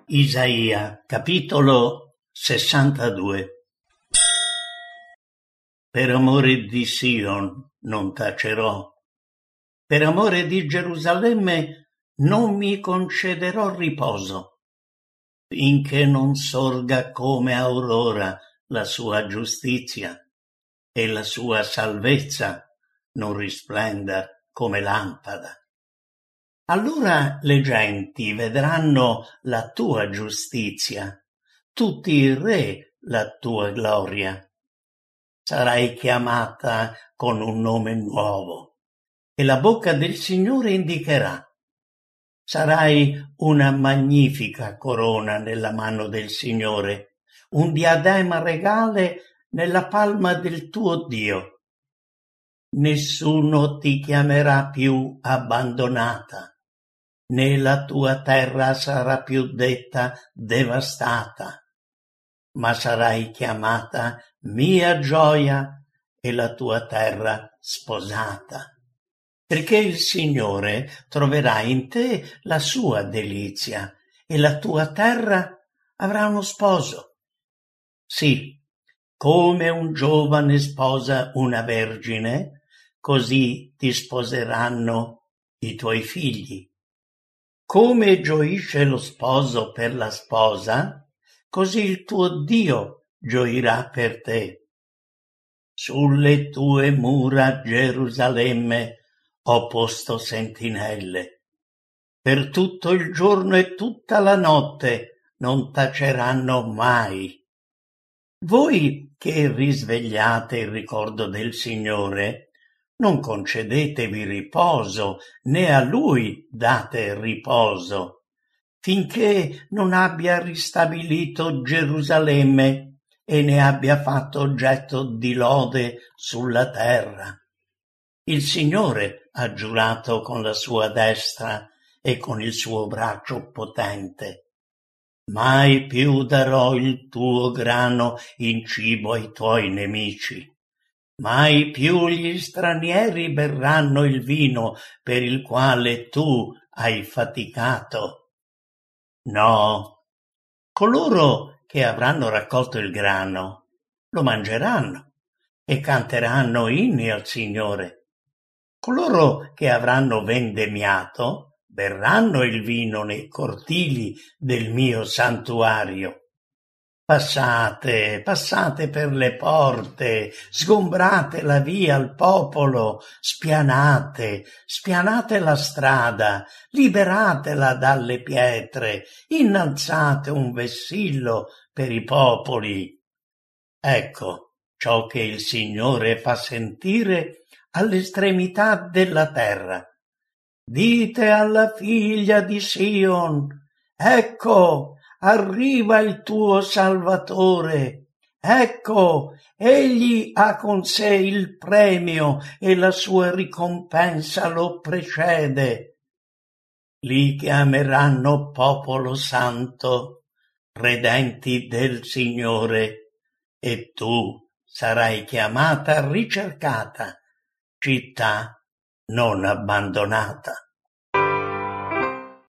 Isaia, capitolo 62. Per amore di Sion non tacerò, per amore di Gerusalemme non mi concederò riposo, finché non sorga come aurora la sua giustizia e la sua salvezza non risplenda come lampada. Allora le genti vedranno la tua giustizia, tutti i re la tua gloria. Sarai chiamata con un nome nuovo e la bocca del Signore indicherà. Sarai una magnifica corona nella mano del Signore, un diadema regale nella palma del tuo Dio. Nessuno ti chiamerà più abbandonata, né la tua terra sarà più detta devastata, ma sarai chiamata mia gioia e la tua terra sposata, perché il Signore troverà in te la sua delizia e la tua terra avrà uno sposo. Sì, come un giovane sposa una vergine, così ti sposeranno i tuoi figli. Come gioisce lo sposo per la sposa, così il tuo Dio gioirà per te. Sulle tue mura, Gerusalemme, ho posto sentinelle. Per tutto il giorno e tutta la notte non taceranno mai. Voi che risvegliate il ricordo del Signore, non concedetevi riposo, né a Lui date riposo, finché non abbia ristabilito Gerusalemme e ne abbia fatto oggetto di lode sulla terra. Il Signore ha giurato con la sua destra e con il suo braccio potente. Mai più darò il tuo grano in cibo ai tuoi nemici. Mai più gli stranieri berranno il vino per il quale tu hai faticato. No, coloro che avranno raccolto il grano lo mangeranno e canteranno inni al Signore. Coloro che avranno vendemmiato berranno il vino nei cortili del mio santuario. Passate, passate per le porte, sgombrate la via al popolo, spianate la strada, liberatela dalle pietre, innalzate un vessillo per i popoli. Ecco ciò che il Signore fa sentire all'estremità della terra. Dite alla figlia di Sion, ecco, arriva il tuo Salvatore, ecco, egli ha con sé il premio e la sua ricompensa lo precede. Li chiameranno popolo santo, redenti del Signore, e tu sarai chiamata ricercata, città non abbandonata.